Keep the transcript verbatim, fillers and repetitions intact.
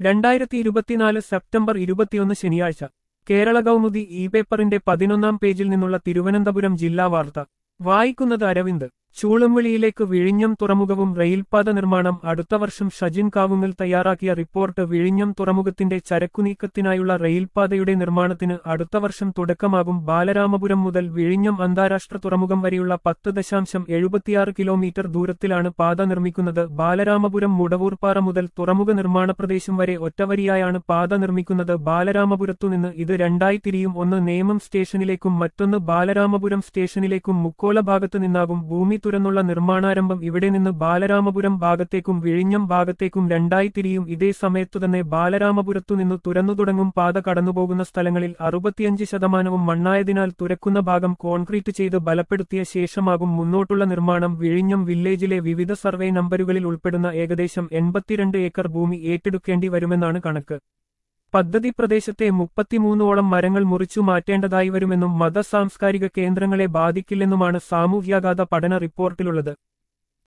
രണ്ടായിരത്തി ഇരുപത്തിനാല് സെപ്റ്റംബർ ഇരുപത്തിയൊന്ന് ശനിയാഴ്ച കേരള കൗമുദി ഇ പേപ്പറിന്റെ പതിനൊന്നാം പേജിൽ നിന്നുള്ള തിരുവനന്തപുരം ജില്ലാ വാർത്ത വായിക്കുന്നത് അരവിന്ദ്. ചൂളംവിളിയിലേക്ക് വിഴിഞ്ഞം തുറമുഖവും റെയിൽപാത നിർമ്മാണം അടുത്ത വർഷം. ഷജിൻ കാവുങ്ങൽ തയ്യാറാക്കിയ റിപ്പോർട്ട്. വിഴിഞ്ഞം തുറമുഖത്തിന്റെ ചരക്കുനീക്കത്തിനായുള്ള റെയിൽപാതയുടെ നിർമ്മാണത്തിന് അടുത്ത വർഷം തുടക്കമാകും. ബാലരാമപുരം മുതൽ വിഴിഞ്ഞം അന്താരാഷ്ട്ര തുറമുഖം വരെയുള്ള പത്ത് ദശാംശം എഴുപത്തിയാറ് കിലോമീറ്റർ ദൂരത്തിലാണ് പാത നിർമ്മിക്കുന്നത്. ബാലരാമപുരം മുടവൂർപ്പാറ മുതൽ തുറമുഖ നിർമ്മാണ പ്രദേശം വരെ ഒറ്റവരിയായാണ് പാത നിർമ്മിക്കുന്നത്. ബാലരാമപുരത്തുനിന്ന് ഇത് രണ്ടായി തിരിയും. ഒന്ന് നേമം സ്റ്റേഷനിലേക്കും മറ്റൊന്ന് ബാലരാമപുരം സ്റ്റേഷനിലേക്കും. മുക്കോല ഭാഗത്ത് നിന്നാകും ഭൂമി തുറന്നുള്ള നിർമ്മാണാരംഭം. ഇവിടെ നിന്ന് ബാലരാമപുരം ഭാഗത്തേക്കും വിഴിഞ്ഞം ഭാഗത്തേക്കും രണ്ടായി തിരിയും. ഇതേ സമയത്തുതന്നെ ബാലരാമപുരത്തുനിന്നു തുറന്നു തുടങ്ങും. പാത കടന്നുപോകുന്ന സ്ഥലങ്ങളിൽ അറുപത്തിയഞ്ച് ശതമാനവും മണ്ണായതിനാൽ തുരക്കുന്ന ഭാഗം കോൺക്രീറ്റ് ചെയ്ത് ബലപ്പെടുത്തിയ ശേഷമാകും മുന്നോട്ടുള്ള നിർമ്മാണം. വിഴിഞ്ഞം വില്ലേജിലെ വിവിധ സർവേ നമ്പരുകളിൽ ഉൾപ്പെടുന്ന ഏകദേശം എൺപത്തിരണ്ട് ഏക്കർ ഭൂമി ഏറ്റെടുക്കേണ്ടി വരുമെന്നാണ് കണക്ക്. പദ്ധതി പ്രദേശത്തെ മുപ്പത്തിമൂന്നോളം മരങ്ങൾ മുറിച്ചു മാറ്റേണ്ടതായി വരുമെന്നും മത സാംസ്കാരിക കേന്ദ്രങ്ങളെ ബാധിക്കില്ലെന്നുമാണ് സാമൂഹ്യാഘാത പഠന റിപ്പോർട്ടിലുള്ളത്.